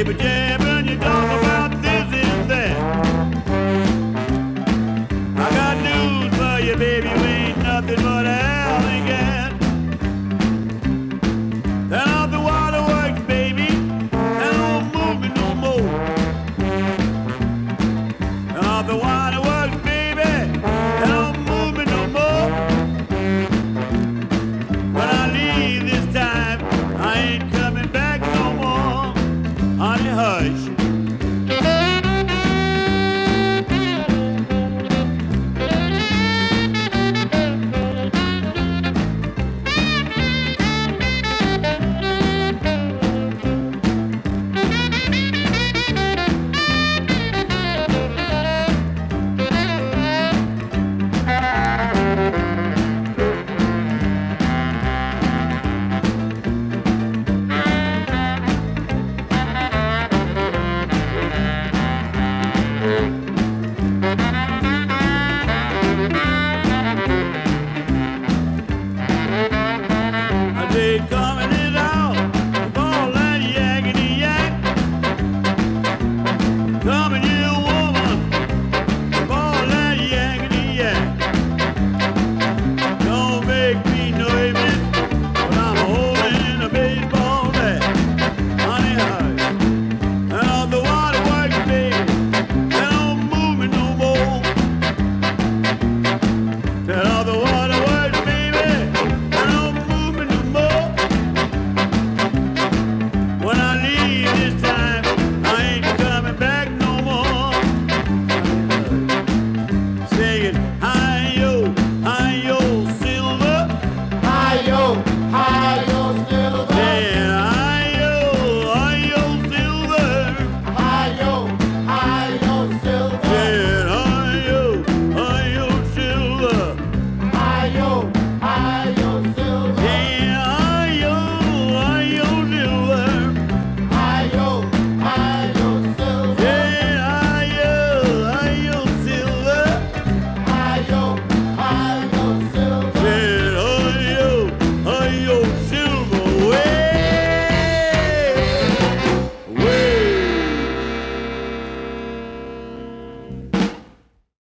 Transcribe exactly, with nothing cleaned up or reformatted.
jibber jabber, you talk about this and that. I got news for you, baby, you ain't nothing but a howling cat. Turn off the waterworks, baby, and don't move me no more. Turn off the waterworks, baby, and don't move me no more. When I leave this time, I ain't coming back no more. Honey, hush.